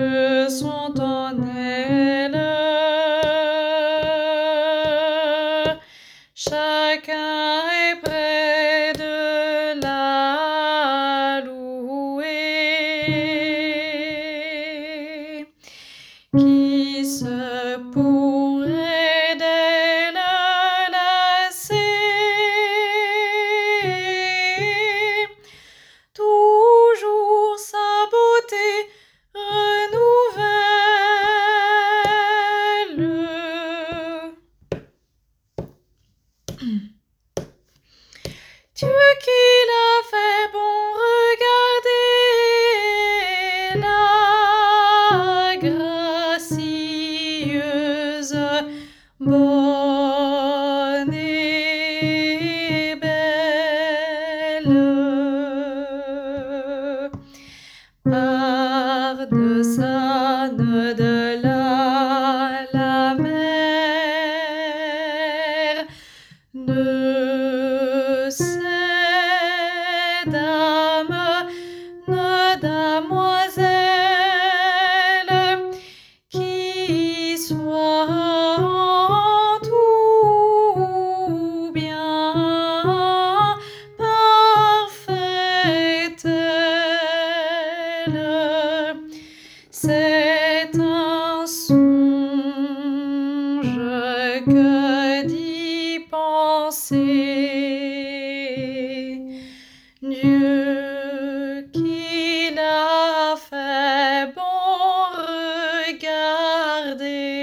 yeux sont en elle. Chacun est près de la louer. Qui se pourrait d'elle lasser? Toujours sa beauté renouvelle. Dieu qui l'a fait bon, regardez la gracieuse, bonne et belle. Par-deçà de la mer, de ces dames, de damoiselles, qui soient en tout bien parfaites. C'est un songe que d'y penser. Dieu qui l'a fait bon, regardez.